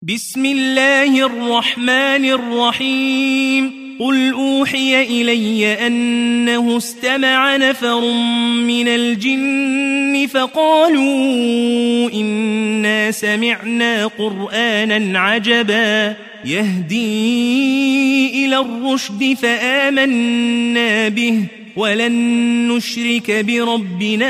بسم الله الرحمن الرحيم قل أوحي إلي أنه استمع نفر من الجن فقالوا إنا سمعنا قرآنا عجبا يهدي إلى الرشد فآمنا به ولن نشرك بربنا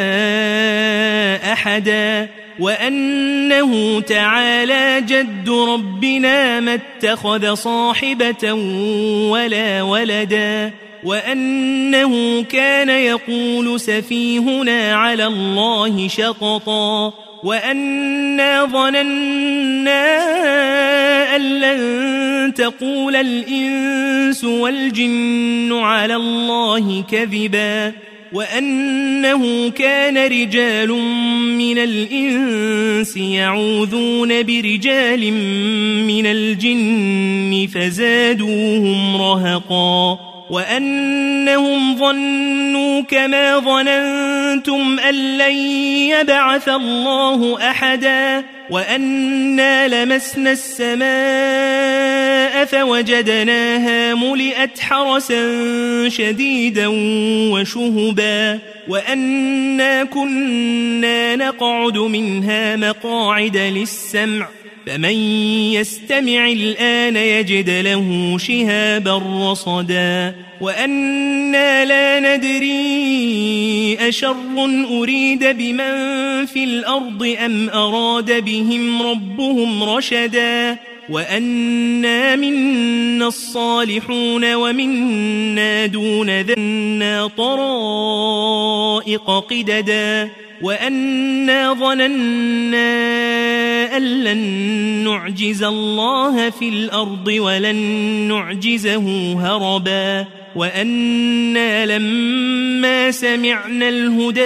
أحدا وأنه تعالى جد ربنا ما اتخذ صاحبة ولا ولدا وأنه كان يقول سفيهنا على الله شططا وأنا ظننا أن لن تقول الإنس والجن على الله كذبا وأنه كان رجال من الإنس يعوذون برجال من الجن فزادوهم رهقا وأنهم ظنوا كما ظننتم أن لن يبعث الله أحدا وأنا لمسنا السماء فوجدناها ملئت حرسا شديدا وشهبا وأنا كنا نقعد منها مقاعد للسمع فمن يستمع الآن يجد له شهابا رصدا وأنا لا ندري أشر أريد بمن في الأرض أم أراد بهم ربهم رشدا وأنا منا الصالحون ومنا دون ذنا طرائق قددا وأنا ظننا أن لن نعجز الله في الأرض ولن نعجزه هربا وأنا لما سمعنا الهدى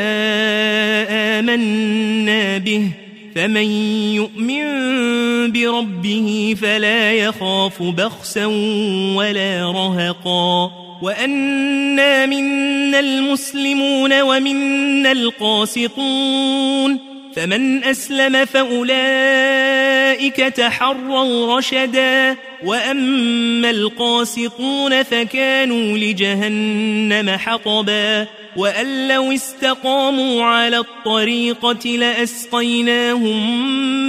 آمنا به فمن يؤمن بربه فلا يخاف بخسا ولا رهقا وأنا منا المسلمون ومنا القاسطون فمن أسلم فأولئك تحروا رشدا وأما القاسطون فكانوا لجهنم حطبا وأن لو استقاموا على الطريقة لأسقيناهم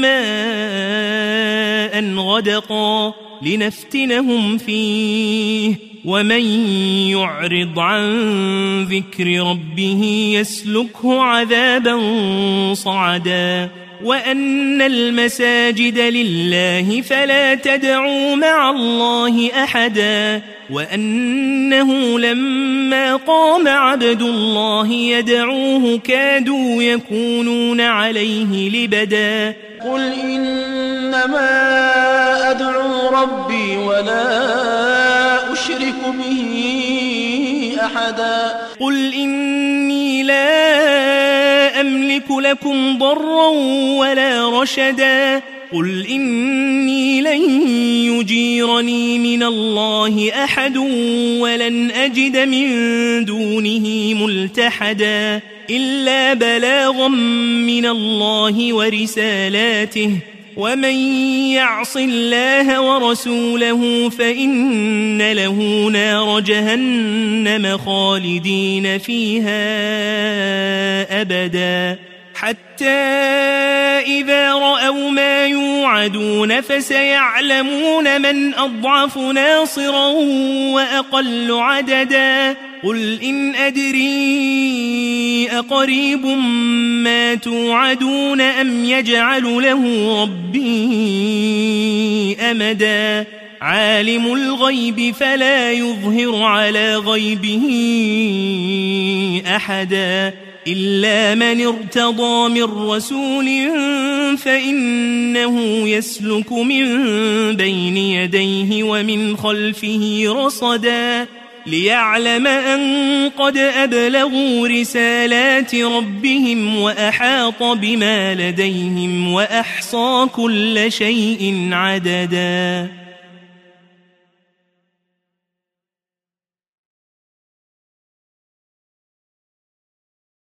ماء غدقا لنفتنهم فيه ومن يعرض عن ذكر ربه يسلكه عذابا صعدا وأن المساجد لله فلا تدعوا مع الله أحدا وأنه لما قام عبد الله يدعوه كادوا يكونون عليه لبدا قل إنما أدعو ربي ولا أشرك به أحدا قل إني لا أملك لكم ضرا ولا رشدا قل إني لن يجيرني من الله أحد ولن أجد من دونه ملتحدا إلا بلاغا من الله ورسالاته ومن يعص الله ورسوله فإن له نار جهنم خالدين فيها أبدا حتى إذا رأوا ما يوعدون فسيعلمون من أضعف ناصرا وأقل عددا قل إن أدري أقريب ما توعدون أم يجعل له ربي أمدا عالم الغيب فلا يظهر على غيبه أحدا إلا من ارتضى من رسول فإنه يسلك من بين يديه ومن خلفه رصدا ليعلم أن قد أبلغوا رسالات ربهم وأحاط بما لديهم وأحصى كل شيء عددا.